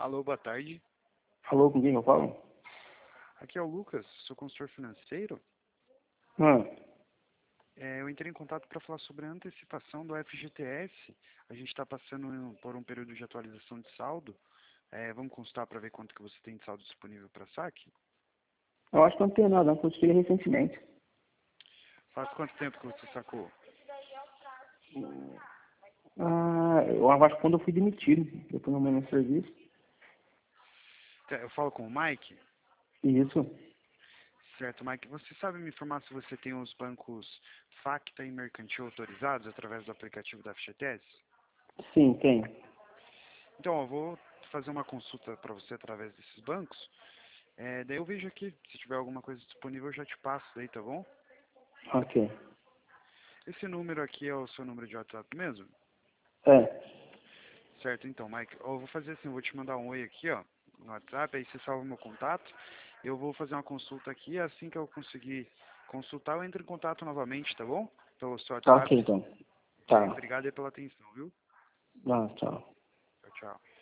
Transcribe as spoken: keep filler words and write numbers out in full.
Alô, boa tarde. Alô, com quem eu falo? Aqui é o Lucas, sou consultor financeiro. Ah, É, eu entrei em contato para falar sobre a antecipação do F G T S. A gente está passando por um período de atualização de saldo. É, vamos consultar para ver quanto que você tem de saldo disponível para saque? eu acho que não tenho nada, não, que eu tirei recentemente. Faz quanto tempo que você sacou? Ah, eu acho que quando eu fui demitido, depois no meu serviço. Eu falo com o Mike? Isso, Certo, Mike. Você sabe me informar se você tem os bancos Facta e Mercantil autorizados através do aplicativo da F G T S? sim, tem. Então, eu vou fazer uma consulta para você através desses bancos. É, daí eu vejo aqui, se tiver alguma coisa disponível eu já te passo daí, tá bom? Ok. Esse número aqui é o seu número de WhatsApp mesmo? É, Certo, então, Mike, eu vou fazer assim, eu vou te mandar um oi aqui, ó, no WhatsApp, aí você salva o meu contato. Eu vou fazer uma consulta aqui, assim que eu conseguir consultar, eu entro em contato novamente, tá bom? Pelo seu tá ok WhatsApp. então. É, Tá. obrigado aí pela atenção, viu? Ah, tchau. Tchau, tchau.